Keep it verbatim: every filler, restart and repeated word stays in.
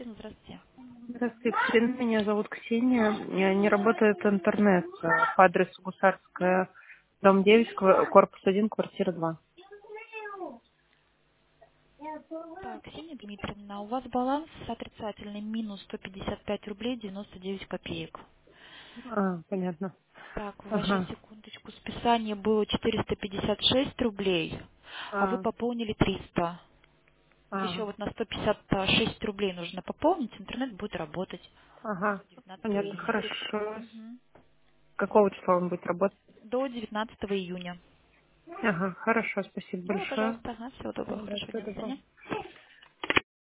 Екатерина, здравствуйте. Здравствуйте, Екатерина. Меня зовут Ксения. Э, Не работает интернет э, по адресу Гусарская, дом девять, ква- корпус один, квартира два. Так, Ксения Дмитриевна, у вас баланс отрицательный, минус сто пятьдесят пять рублей девяносто девять копеек. А, понятно. Так, у вас сейчас Ага. секундочку. Списание было четыреста пятьдесят шесть рублей, а вы А, пополнили триста. Еще а, вот на сто пятьдесят шесть рублей нужно пополнить, интернет будет работать ага. до девятнадцатого Понятно, июня. хорошо. Мгм. Какого числа он будет работать? До девятнадцатого июня. Ага, хорошо, спасибо Да, большое. пожалуйста. Ага, всего доброго, Да, хорошего всего дня, до доброго. свидания.